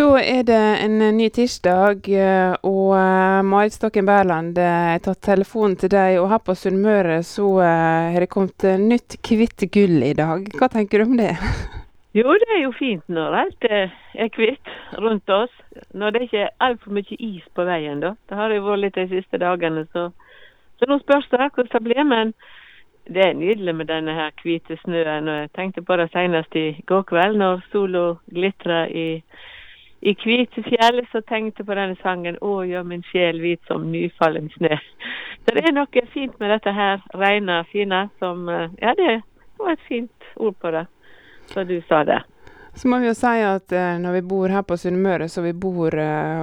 Da det en ny tirsdag, og Marit Stokken Berland har tatt telefonen til deg, og her på Sunnmøre så har det kommet nytt kvitt gull i dag. Hva tenker du om det? Jo, det jo fint når alt kvitt rundt oss. Når det ikke alt for mye is på veien da. Det har det jo vært litt de siste dagene, så nå spørs det hvordan det blir, men det nydelig med denne her hvite snøen. Og jeg tenkte på det senest i går kveld, når solen glitrer i hvite fjell, så tenkte jeg på denne sangen, «Å, gjør min sjel hvit som nyfallen snø». Så det noe fint med dette her, rene, fine, som, ja, det var et fint ord på det, så du sa det. Så må vi jo si at når vi bor her på Sunnmøre, så vi bor,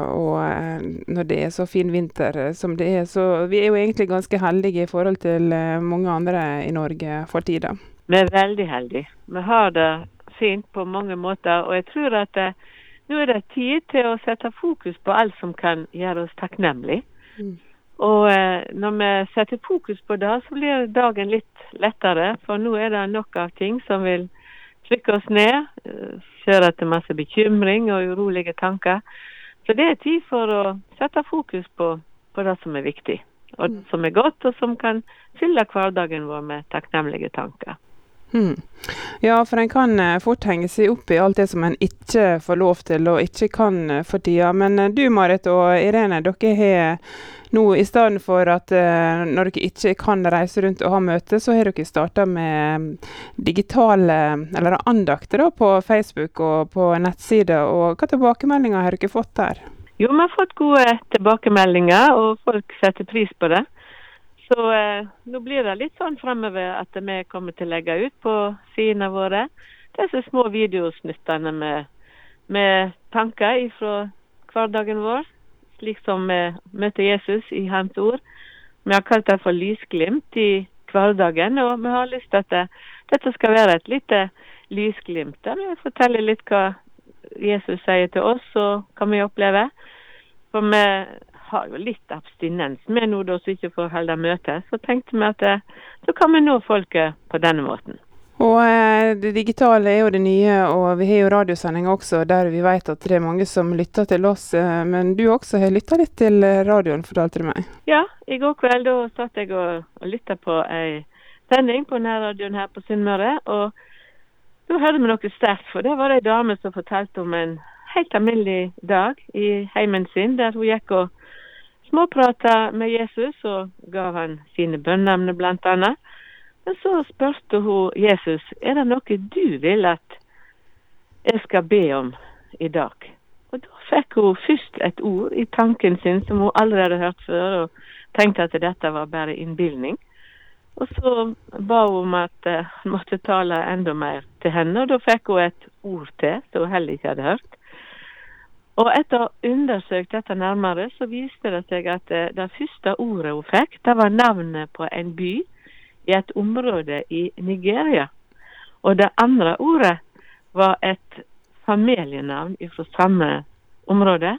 og når det så fin vinter som det så vi jo egentlig ganske heldige i forhold til mange andre i Norge for tiden. Vi veldig heldige. Vi har det fint på mange måter, og jeg tror at nå det tid til å sette fokus på alt som kan gjøre oss takknemlig. Og når vi setter fokus på det, så blir dagen litt lettere, for nå det nok av ting som vil trykke oss ned, føre til masse bekymring og urolige tanker. Så det tid for å sette fokus på det som viktig, og det som godt, og som kan fylle hverdagen vår med takknemlige tanker. Ja, for en kan fort henge seg opp i alt det som en ikke får lov til og ikke kan for tida. Men du, Marit og Irene, dere har nå i stedet for at når dere ikke kan reise rundt og ha møte, så har dere startet med digitale eller andakter da, på Facebook og på nettsider. Og hva tilbakemeldinger har dere fått der? Jo, vi har fått gode tilbakemeldinger, og folk setter pris på det. Så nå blir det litt sånn fremover at vi kommer til å legge ut på sidene våre disse små videosnuttene med tanker fra hverdagen vår, slik som vi møter Jesus i hans ord. Vi har kalt det for lysglimt i hverdagen, og vi har lyst til at dette skal være et lite lysglimt, der vi forteller litt hva Jesus sier til oss, og hva vi opplever. For vi har jo litt abstinens med noe da, så ikke får holde møte. Så tenkte vi at så kan vi nå folket på denne måten. Og det digitale jo det nye, og vi har jo radiosending også, der vi vet at det mange som lytter til oss. Men du også har lyttet litt til radioen, fortalte du meg. Ja, i går kveld da satt jeg og lyttet på en sending på nærradioen her på Sunnmøre, og da hørte vi noe sterkt, for det var en dame som fortalte om en helt alminnelig dag i heimen sin, der hun gikk og småpratet med Jesus og gav han sine bønneemner blant annet. Men så spørste hun Jesus, det noe du vil at jeg skal be om i dag? Og da fikk hun først et ord i tanken sin som hun aldri hadde hørt før, og tenkte at dette var bare innbildning. Og så ba hun om at han måtte tale enda mer til henne, og da fikk hun et ord til som hun heller ikke hadde hørt. Og etter å ha undersøkt dette nærmere, så viste det seg at det første ordet hun fikk, det var navnet på en by i et område i Nigeria. Og det andre ordet var et familienavn fra samme område.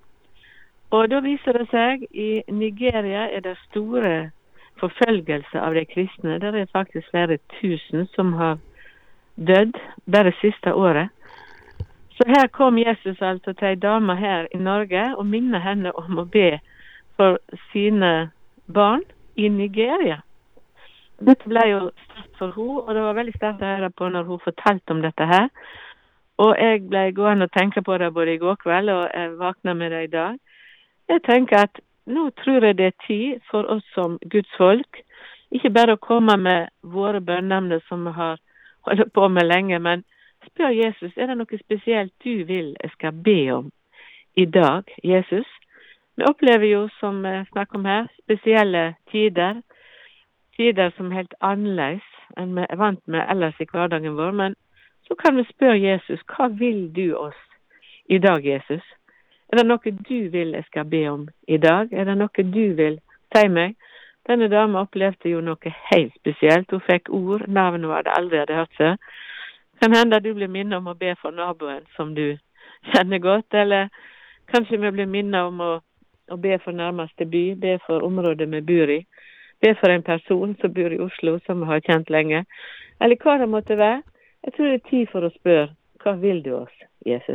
Og da viser det seg, i Nigeria det store forfølgelse av de kristne. Det faktisk flere tusen som har dødd bare siste året. Så her kom Jesus altså til en dame her i Norge og minner henne om å be for sine barn i Nigeria. Dette ble jo sterkt for henne, og det var veldig sterkt å høre på når hun fortalte om dette her. Og jeg ble gående og tenke på det både i går kveld, og jeg vaknet med det i dag. Jeg tenker at nå tror jeg det tid for oss som Guds folk, ikke bare å komme med våre bønneemner som vi har holdt på med lenge, men spør Jesus, det noe spesielt du vil jeg skal be om i dag, Jesus? Vi opplever jo, som vi snakker om her, spesielle tider som helt annerledes enn vi vant med ellers i hverdagen vår, men så kan vi spørre Jesus, hva vil du oss i dag, Jesus? Det noe du vil jeg skal be om i dag? Det noe du vil si meg? Denne dame opplevde jo noe helt spesielt. Hun fikk ord, navnet hun aldri hadde hørt før. Kan hende du blir minnet om å be for naboen som du kjenner godt, eller kanskje vi blir minnet om å be for nærmeste by, be for området vi bor i, be for en person som bor i Oslo som vi har kjent lenge, eller hva det måtte være. Jeg tror det tid for å spørre, hva vil du oss, Jesus?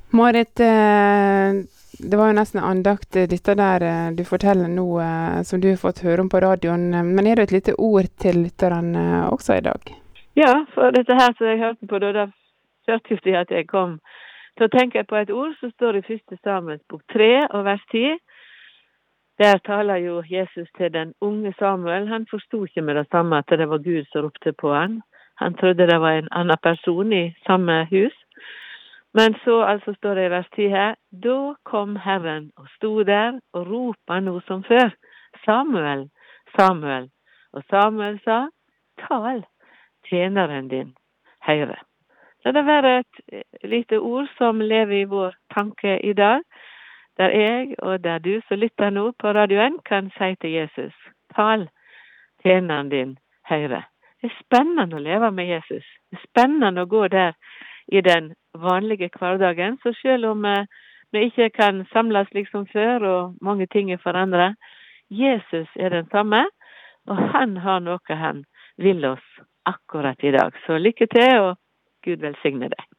Marit, det var jo nesten andakt dette der du forteller nå, som du har fått høre om på radioen. Men er det et lite ord til lytterne også i dag? Ja, for dette her som jeg hørte på, da førte til at jeg kom til å tenke på et ord som står i 1. Samuels bok 3 og vers 10. Der taler jo Jesus til den unge Samuel. Han forstod ikke med det samme at det var Gud som ropte på han. Han trodde det var en annen person i samme hus. Men så altså står det i vers 10 her, da kom Herren og stod der og ropa noe som før. Samuel, Samuel. Og Samuel sa, tal, tjeneren din, høyre. Så det var et lite ord som lever i vår tanke i dag, der jeg og der du som lytter nå på radioen kan si til Jesus, tal, tjeneren din, høyre. Det er spennende å leve med Jesus. Det er spennende å gå der i den vanlige hverdagen, så selv om vi ikke kan samles liksom før, og mange ting er forandret, Jesus er den samme, og han har noe han vil oss akkurat i dag. Så lykke til, og Gud velsigne deg.